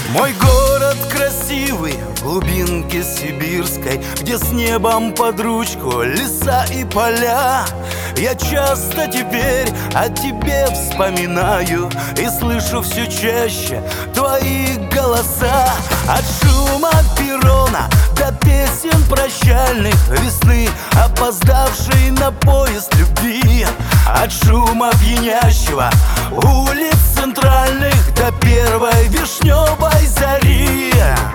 Мой город красивый, в глубинке сибирской, где с небом под ручку леса и поля. Я часто теперь о тебе вспоминаю и слышу все чаще твои голоса. От шума перрона до песен прощальных весны, опоздавшей на поезд любви. От шума пьянящего улиц центральных до первой вишневой зари.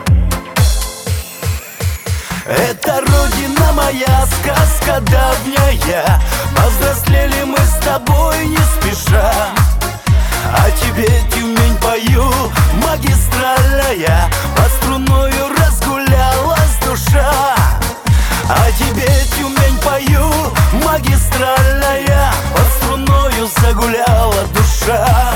Это родина моя, сказка давняя. Повзрослели мы с тобой не спеша. О тебе, Тюмень, пою, магистральная, под струною разгулялась душа. О тебе, Тюмень, пою, магистральная, под струною загуляла душа.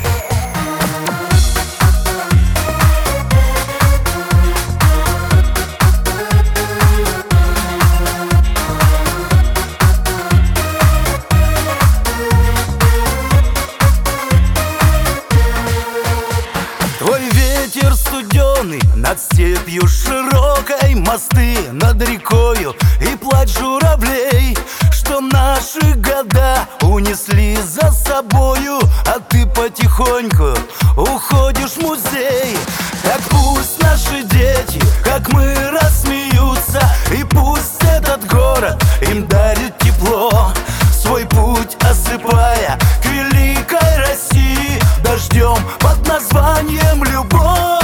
Твой ветер студеный над степью широкой, мосты над рекою и плач журавлей, что наши года унесли за собою, а ты потихоньку уходишь в музей. Так пусть наши дети, как мы, рассмеются, и пусть этот город им дарит тепло, свой путь осыпая к великой России дождем под названием любовь.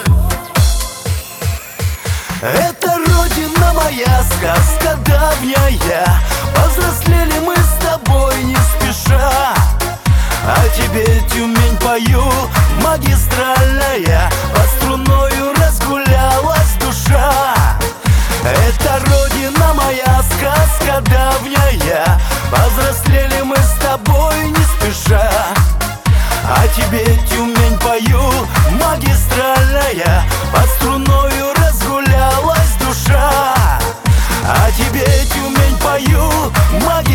Это родина моя, сказка давняя. Повзрослели мы с тобой не спеша. О тебе, Тюмень, пою, магистральная, под струною разгулялась душа. Это родина моя, сказка давняя. Повзрослели мы с тобой не спеша. О тебе, Тюмень, пою, магистральная, под струною разгулялась душа. О тебе, Тюмень, пою, магистральная.